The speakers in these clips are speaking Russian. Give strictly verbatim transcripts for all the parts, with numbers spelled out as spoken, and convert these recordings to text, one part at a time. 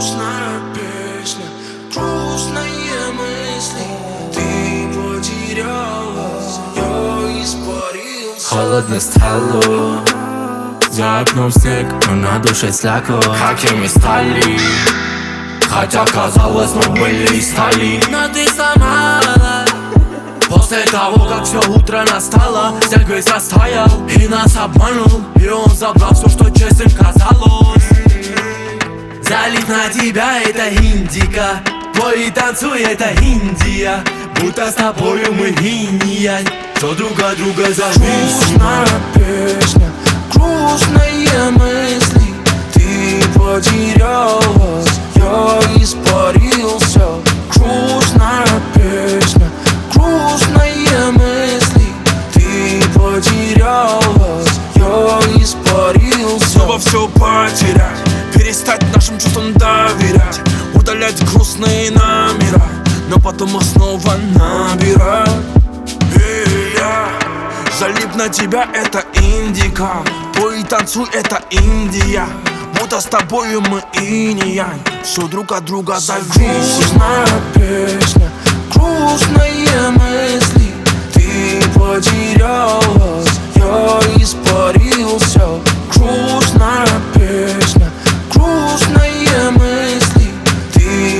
Грустная песня, грустные мысли. Ты потерялась, я испарился. Холодно стало, за окном снег, но на душе слякоть. Какими стали, хотя казалось, мы были из стали. Но ты сломала. После того, как все утро настало, снег весь растаял и нас обманул. И он забрал все, что честным казалось. Залив на тебя — это Индика, бой и танцуй — это Индия. Будто с тобою мы инь-янь, что друг от друга зависим. Грустная песня, грустные мысли. Ты потерялась, я испарился. Грустная песня, грустные мысли. Ты потерялась, я испарился. Снова все потерять, перестать нашим чувствам доверять, удалять грустные номера, но потом их снова набирать. И я залип на тебя — это Индика, бой и танцуй — это Индия. Будто с тобою мы инь-янь, все друг от друга зависим. Грустная песня, грустные мысли. Ты потерялась, я испарился. Грустная песня, грустные мысли. Ты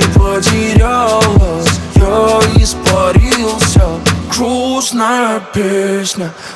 потерялась, я испарился. Грустная песня,